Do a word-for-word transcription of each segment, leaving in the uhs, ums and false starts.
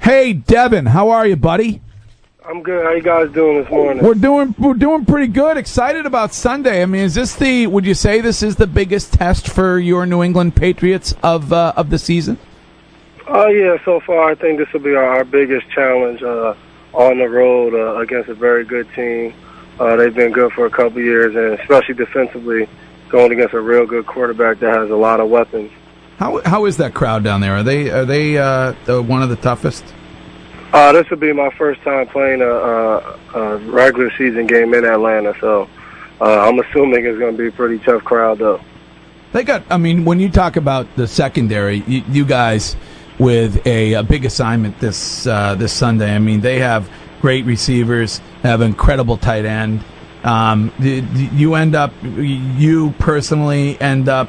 Hey, Devin, how are you, buddy? I'm good. How you guys doing this morning? We're doing we're doing pretty good. Excited about Sunday. I mean, is this the? Would you say this is the biggest test for your New England Patriots of uh, of the season? Oh uh, yeah. So far, I think this will be our, our biggest challenge uh, on the road uh, against a very good team. Uh, they've been good for a couple of years, and especially defensively, going against a real good quarterback that has a lot of weapons. How how is that crowd down there? Are they are they uh, the, one of the toughest? Uh, this will be my first time playing a, a, a regular season game in Atlanta, so uh, I'm assuming it's going to be a pretty tough crowd, though. They got. I mean, when you talk about the secondary, you, you guys with a, a big assignment this uh, this Sunday. I mean, they have great receivers, have incredible tight end. Um, you end up, you personally end up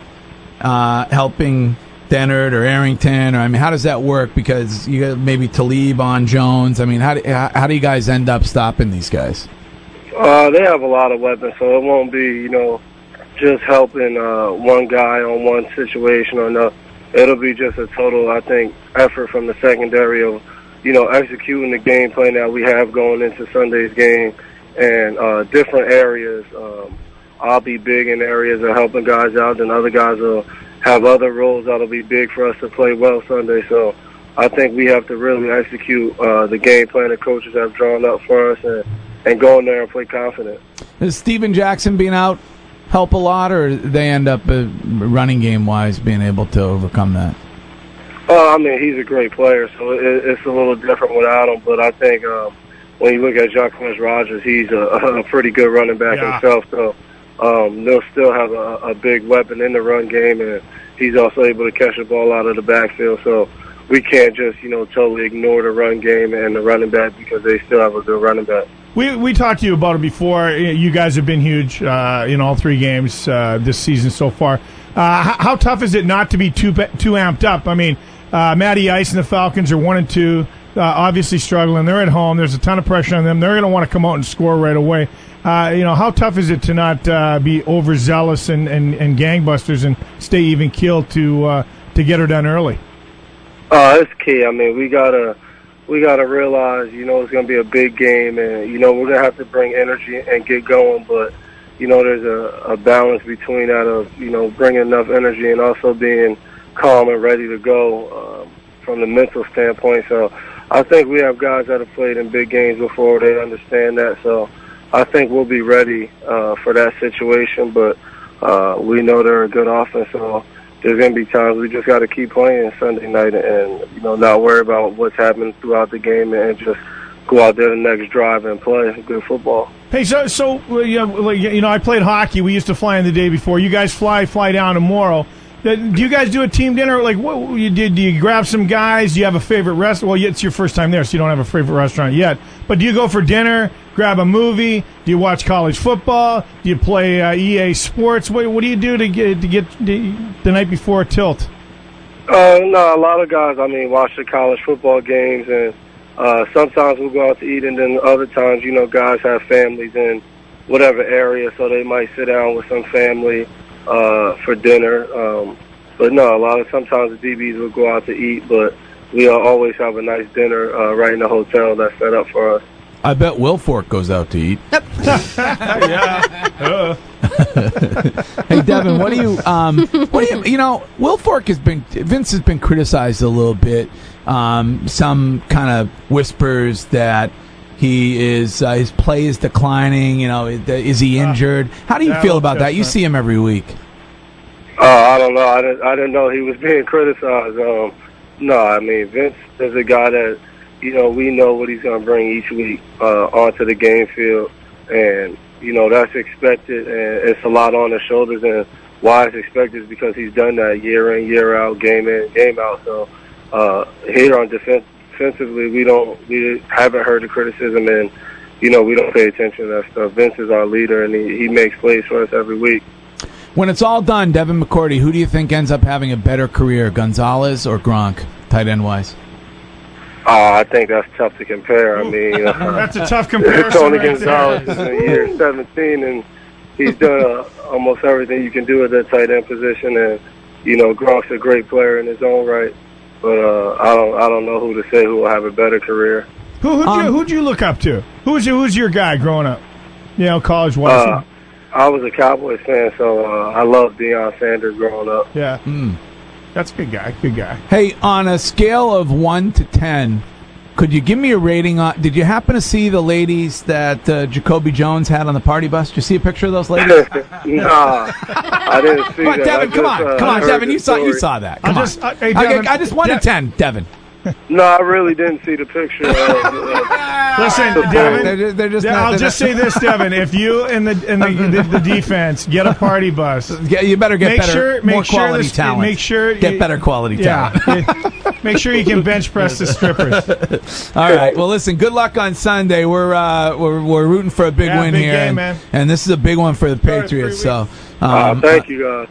uh, helping Dennard or Arrington, or I mean, how does that work? Because you got maybe Talib on Jones. I mean, how do how do you guys end up stopping these guys? Uh, they have a lot of weapons, so it won't be you know just helping uh, one guy on one situation or no. It'll be just a total, I think, effort from the secondary of you know executing the game plan that we have going into Sunday's game and uh, different areas. Um, I'll be big in areas of helping guys out, and other guys will have other roles that'll be big for us to play well Sunday. So I think we have to really execute uh, the game plan the coaches have drawn up for us and, and go in there and play confident. Is Steven Jackson being out help a lot, or they end up uh, running game-wise being able to overcome that? Oh, I mean, he's a great player, so it, it's a little different without him. But I think um, when you look at Jacquizz Rodgers, he's a, a pretty good running back yeah. himself. So Um, they'll still have a, a big weapon in the run game, and he's also able to catch the ball out of the backfield. So we can't just, you know, totally ignore the run game and the running back because they still have a good running back. We we talked to you about it before. You guys have been huge uh, in all three games uh, this season so far. Uh, how, how tough is it not to be too too amped up? I mean, uh, Matty Ice and the Falcons are one and two, uh, obviously struggling. They're at home. There's a ton of pressure on them. They're going to want to come out and score right away. Uh, you know, how tough is it to not uh, be overzealous and, and, and gangbusters and stay even keeled to uh, to get her done early? Uh, it's key. I mean, we gotta we gotta realize, you know, it's gonna be a big game, and you know we're gonna have to bring energy and get going. But you know, there's a, a balance between that of you know bringing enough energy and also being calm and ready to go um, from the mental standpoint. So I think we have guys that have played in big games before. They understand that. So I think we'll be ready uh, for that situation, but uh, we know they're a good offense, so there's going to be times we just got to keep playing Sunday night and, you know, not worry about what's happening throughout the game and just go out there the next drive and play good football. Hey, so, so you know, you know, I played hockey. We used to fly in the day before. You guys fly, fly down tomorrow. Do you guys do a team dinner? Like, what you did? Do you grab some guys? Do you have a favorite restaurant? Well, it's your first time there, so you don't have a favorite restaurant yet. But do you go for dinner? Grab a movie? Do you watch college football? Do you play uh, E A Sports? What, what do you do to get to get the, the night before a tilt? Uh, no, a lot of guys. I mean, watch the college football games, and uh, sometimes we'll go out to eat, and then other times, you know, guys have families in whatever area, so they might sit down with some family uh, for dinner. Um, but no, a lot of sometimes the D Bs will go out to eat, but we always have a nice dinner uh, right in the hotel that's set up for us. I bet Wilfork goes out to eat. yeah. Hey, Devin, what do you, um, what do you, you know, Wilfork has been, Vince has been criticized a little bit. Um, some kind of whispers that he is, uh, his play is declining. You know, is he injured? How do you feel about that? You see him every week. Uh, I don't know. I didn't, I didn't know he was being criticized. Um, no, I mean, Vince is a guy that, you know, we know what he's going to bring each week uh, onto the game field. And, you know, that's expected. And it's a lot on his shoulders. And why it's expected is because he's done that year in, year out, game in, game out. So uh, here on defense, defensively, we don't, we haven't heard the criticism. And, you know, we don't pay attention to that stuff. Vince is our leader, and he, he makes plays for us every week. When it's all done, Devin McCourty, who do you think ends up having a better career, Gonzalez or Gronk, tight end-wise? Uh, I think that's tough to compare. I mean, uh, that's a tough comparison. Tony right Gonzalez is in year seventeen, and he's done uh, almost everything you can do at that tight end position. And you know, Gronk's a great player in his own right. but uh, I don't I don't know who to say who will have a better career. Who who'd, Um, you, who'd you look up to? Who's your, who's your guy growing up? You know, college wise. Uh, I was a Cowboys fan, so uh, I loved Deion Sanders growing up. yeah, Mm. that's a good guy. Good guy. Hey, on a scale of one to ten, could you give me a rating on? Did you happen to see the ladies that uh, Jacoby Jones had on the party bus? Did you see a picture of those ladies? Nah, I didn't see Come on, that. Devin, I come just, on, uh, come on, heard Devin, the you saw you story. saw that. I'll Come just, on. uh, hey, I, Devin, I just one to De- ten, Devin. No, I really didn't see the picture. Of, uh, Listen, They're Devin. just- they're just yeah, not- I'll they're just not- say this, Devin. If you and the and the, the, the defense get a party bus, Yeah, you better get make better, sure more make sure quality this, talent. make sure Get you- better quality Yeah, talent. make sure you can bench press the strippers. All right. Well, listen. Good luck on Sunday. We're uh, we're we're rooting for a big Yeah, win big here, game, and, man. and this is a big one for the Sorry, Patriots. three So, uh, um, thank you, guys.